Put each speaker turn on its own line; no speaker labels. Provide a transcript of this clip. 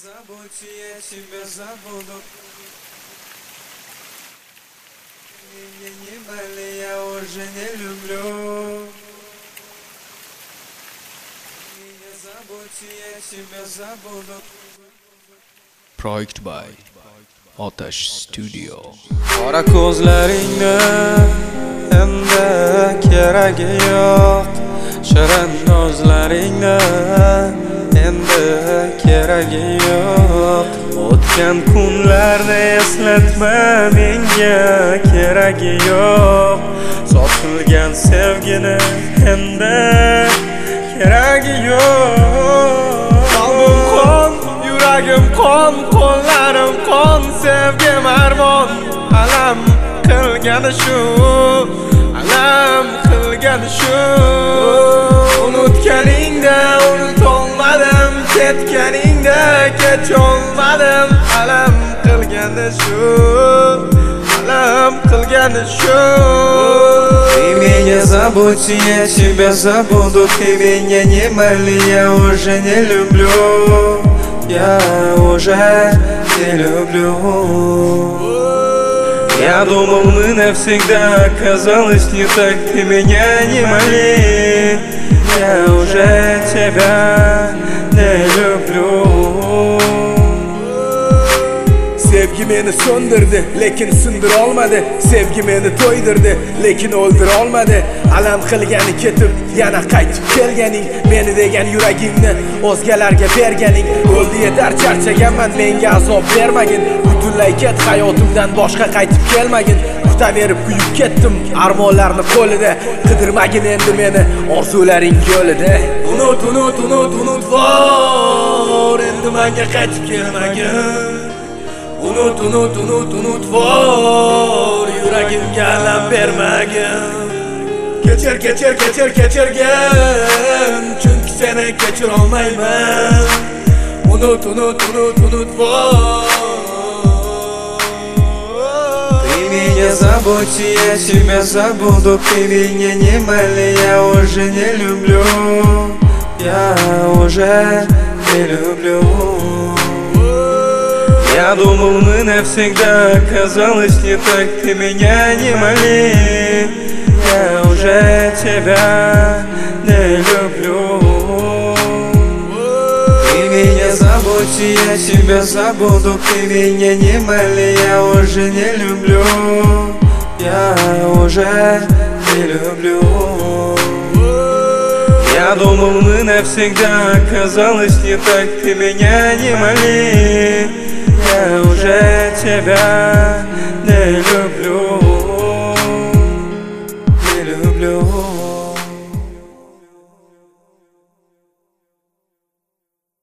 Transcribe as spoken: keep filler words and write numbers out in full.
забудь, я тебя забуду. Меня не боли, я уже не люблю. Меня забудь, я тебя забуду.
Project by Otash Studio.
Qora ko'zlaringni endi keragi yo'q. Shirin ko'zlaringni endi keragi yo'q. O'tgan kunlarni eslatma, menga keragi yo'q. Sotilgan sevgini endi keragi yo'q. Qalbim qon, yuragim qon, qo'llarim qon, sevgim armon. Alam qilgani shu, alam qilgani shu. Unutganingda unutolmadim, ketganingda kecholmadim. Alam qilgani shu, alam qilgani shu. Ты меня забудь, я тебя забуду. Ты меня не моли, я уже не люблю. Я уже не люблю. Я думал, мы навсегда, оказалось не так. Ты меня не моли, я уже тебя не люблю.
Sevgi meni söndürdü, lekin sindir olmadı. Sevgi meni to'ydirdi, lekin o'ldir olmadı. Alam qilgani ketib, yana qaytib kelganing, meni degan yuragingni o'zgalarga berganing. O'ldi yetar, charchaganman, menga azob bermagin. Butunlay ket, hayotimdan boshqa qaytib kelmagin. Kutaverib kuyib ketdim, armonlarni qo'lida. Qidirmagin endi meni orzularing yo'lida. Unut, unut, unut, unut vor, endi menga qaytib kelmagin. Unut, unut, unut, unut vor, yuragimga alam bermagin. Kechir, kechir, kechir, kechirgin, chunki seni kechir olmayman. Unut, unut, unut, unut vor.
Ты меня забудь, я тебя забуду. Ты меня не моли, я уже не люблю. Я уже не люблю. Я думал, мы навсегда, оказалось не так. Ты меня не моли, я уже тебя не люблю. Ты меня забудь, я тебя забуду. Ты меня не моли, я уже не люблю. Я уже не люблю. Я думал, мы навсегда, оказалось не так. Ты меня не моли, я уже тебя